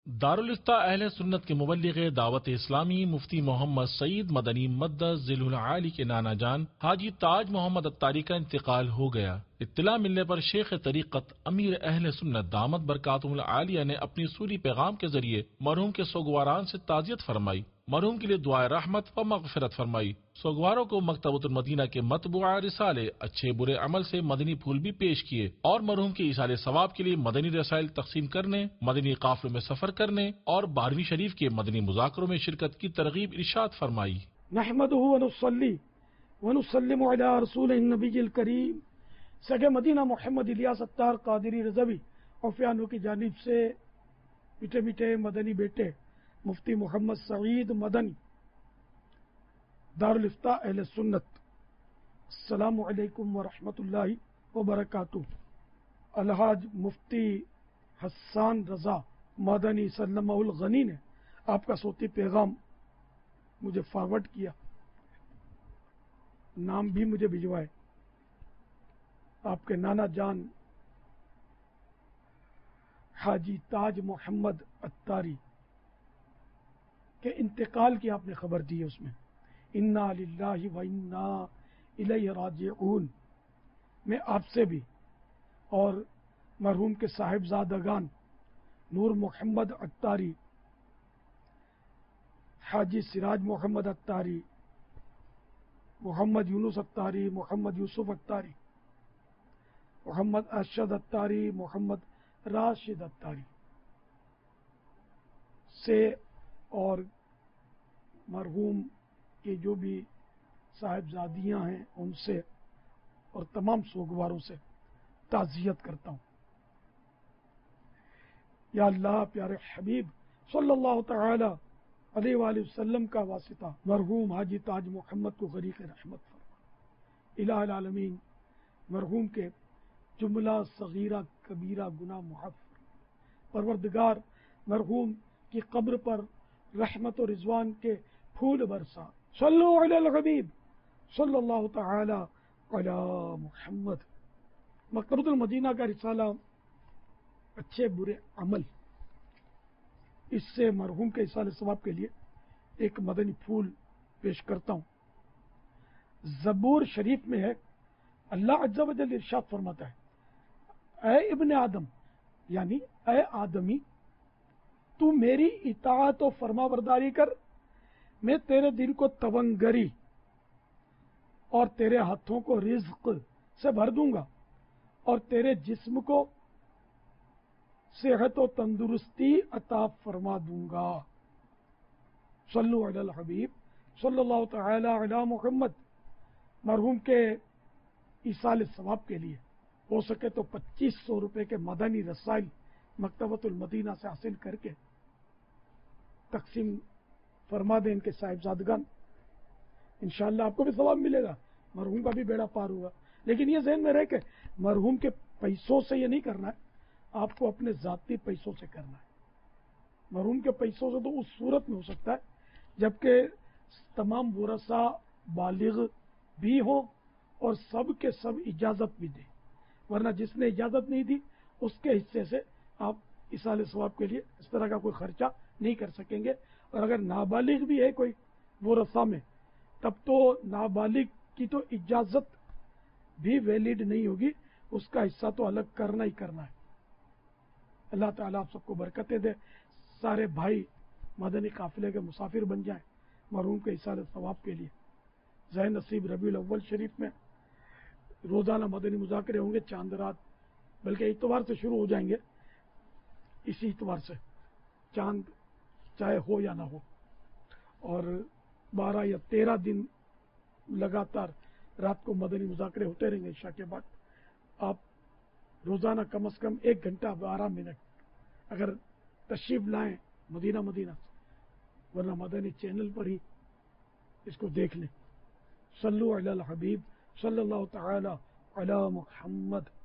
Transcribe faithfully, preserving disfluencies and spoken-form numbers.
دارالفتاء اہل سنت کے مبلغ دعوت اسلامی مفتی محمد سعید مدنی مدد ذیل العالی کے نانا جان حاجی تاج محمد اتاری کا انتقال ہو گیا۔ اطلاع ملنے پر شیخ طریقت امیر اہل سنت دامت برکاتہم العالیہ نے اپنی سوری پیغام کے ذریعے مرحوم کے سوگواران سے تعزیت فرمائی، مرحوم کے لیے دعائے رحمت و مغفرت فرمائی۔ سوگواروں کو مکتبۃ المدینہ کے مطبوعہ رسالے اچھے برے عمل سے مدنی پھول بھی پیش کیے اور مرحوم کے ایصال ثواب کے لیے مدنی رسائل تقسیم کرنے، مدنی قافلوں میں سفر کرنے اور بارہویں شریف کے مدنی مذاکروں میں شرکت کی ترغیب ارشاد فرمائی۔ نحمدہ ونصلی ونسلم علی رسول النبی الکریم۔ سگے مدینہ محمد الیاس اتار قادری رضوی عفیانو کی جانب سے میٹھے میٹھے مدنی بیٹے مفتی محمد سعید مدنی دارالفتاء اہل سنت، السلام علیکم ورحمۃ اللہ وبرکاتہ۔ الحاج مفتی حسان رضا مدنی سلمہ الغنی نے آپ کا صوتی پیغام مجھے فارورڈ کیا، نام بھی مجھے بھجوائے۔ آپ کے نانا جان حاجی تاج محمد اتاری کے انتقال کی آپ نے خبر دی ہے، اس میں انا للہ و انا الیہ راجعون۔ میں آپ سے بھی اور مرحوم کے صاحبزادگان نور محمد اتاری، حاجی سراج محمد اتاری، محمد یونس اتاری، محمد یوسف اتاری، محمد ارشد اتاری، محمد راشد اتاری سے اور مرحوم کے جو بھی صاحبزادیاں ہیں ان سے اور تمام سوگواروں سے تعزیت کرتا ہوں۔ یا اللہ پیارے حبیب صلی اللہ تعالی علیہ وآلہ وسلم کا واسطہ مرحوم حاجی تاج محمد کو غریق رحمت فرما۔ الہ العالمین مرحوم کے جملہ صغیرہ کبیرہ گناہ معاف فرما۔ پروردگار مرحوم کی قبر پر رحمت و رضوان کے پھول برسا۔ صلو علی الحبیب صلی اللہ تعالی علی محمد۔ مکتبۃ المدینہ کا رسالہ اچھے برے عمل، اس سے مرحوم کے ایصال ثواب کے لیے ایک مدنی پھول پیش کرتا ہوں۔ زبور شریف میں ہے، اللہ عز و جل ارشاد فرماتا ہے، اے ابن آدم یعنی اے آدمی، تو میری اطاعت و فرما برداری کر، میں تیرے دل کو تونگری اور تیرے ہاتھوں کو رزق سے بھر دوں گا اور تیرے جسم کو صحت و تندرستی عطا فرما دوں گا۔ صلو علی الحبیب صلی اللہ تعالی علی محمد۔ مرحوم کے ایصال ثواب کے لیے ہو سکے تو پچیس سو روپے کے مدنی رسائل مکتبۃ المدینہ سے حاصل کر کے تقسیم فرما دیں ان کے صاحبزادگان، انشاءاللہ آپ کو بھی ثواب ملے گا، مرحوم کا بھی بیڑا پار ہوگا۔ لیکن یہ ذہن میں رہے کہ مرحوم کے پیسوں سے یہ نہیں کرنا ہے، آپ کو اپنے ذاتی پیسوں سے کرنا ہے۔ مرحوم کے پیسوں سے تو اس صورت میں ہو سکتا ہے جبکہ تمام ورثاء بالغ بھی ہوں اور سب کے سب اجازت بھی دیں، ورنہ جس نے اجازت نہیں دی اس کے حصے سے آپ ایصال ثواب کے لیے اس طرح کا کوئی خرچہ نہیں کر سکیں گے۔ اور اگر نابالغ بھی ہے کوئی ورثاء میں، تب تو نابالغ کی تو اجازت بھی ویلڈ نہیں ہوگی، اس کا حصہ تو الگ کرنا ہی کرنا ہے۔ اللہ تعالیٰ آپ سب کو برکتیں دے، سارے بھائی مدنی قافلے کے مسافر بن جائیں مرحوم کے ایصال ثواب کے لیے۔ ذہن نصیب ربیع الاول شریف میں روزانہ مدنی مذاکرے ہوں گے، چاند رات، بلکہ اتوار سے شروع ہو جائیں گے، اسی اتوار سے چاند چاہے ہو یا نہ ہو، اور بارہ یا تیرہ دن لگاتار رات کو مدنی مذاکرے ہوتے رہیں گے عشاء کے بعد۔ آپ روزانہ کم از کم ایک گھنٹہ بارہ منٹ اگر تشریف لائیں مدینہ مدینہ، ورنہ مدنی چینل پر ہی اس کو دیکھ لیں۔ صلو علی الحبیب صلی اللہ تعالی علی محمد۔